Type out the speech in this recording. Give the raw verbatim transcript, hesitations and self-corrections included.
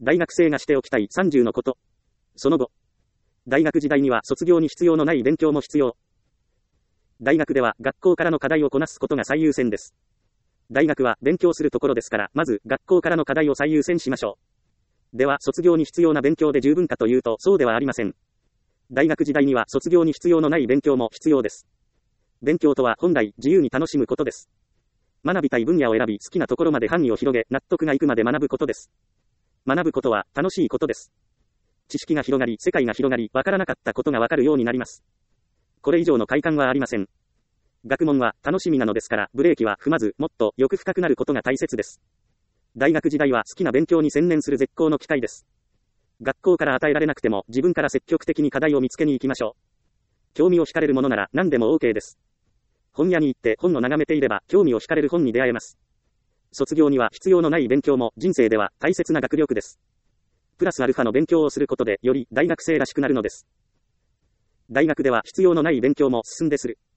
大学生がしておきたいさんじゅうのこと。その後。大学時代には卒業に必要のない勉強も必要。大学では学校からの課題をこなすことが最優先です。大学は勉強するところですから、まず学校からの課題を最優先しましょう。では、卒業に必要な勉強で十分かというと、そうではありません。大学時代には卒業に必要のない勉強も必要です。勉強とは本来自由に楽しむことです。学びたい分野を選び、好きなところまで範囲を広げ、納得がいくまで学ぶことです。学ぶことは楽しいことです。知識が広がり、世界が広がり、わからなかったことがわかるようになります。これ以上の快感はありません。学問は楽しみなのですから、ブレーキは踏まず、もっとよく深くなることが大切です。大学時代は好きな勉強に専念する絶好の機会です。学校から与えられなくても、自分から積極的に課題を見つけに行きましょう。興味を惹かれるものなら何でも OK です。本屋に行って本を眺めていれば、興味を惹かれる本に出会えます。卒業には必要のない勉強も人生では大切な学力です。プラスアルファの勉強をすることでより大学生らしくなるのです。大学では必要のない勉強も進んでする。